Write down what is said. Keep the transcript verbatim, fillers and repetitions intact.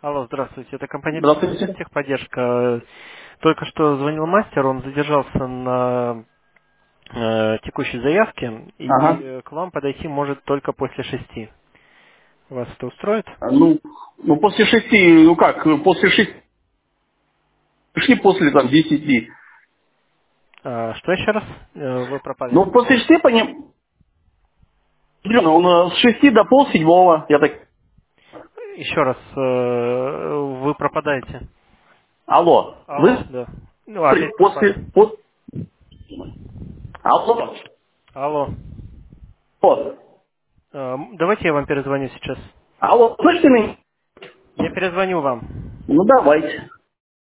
Алло, здравствуйте. Это компания Здравствуйте. техподдержка. Только что звонил мастер, он задержался на э, текущей заявке, и Ага. э, к вам подойти может только после шести. Вас это устроит? Ну, ну после шести, ну как, после шести, пришли после там десяти. А, что еще раз? Э, вы пропали. Ну, после шести, поним... он э, с шести до пол седьмого, я так... Еще раз, э, вы пропадаете. Алло, Алло, вы да. Ну, опять пропали. после... по- Алло, Алло. алло, Э, м, давайте я вам перезвоню сейчас. алло, слышите меня? Я перезвоню вам. Ну, давайте.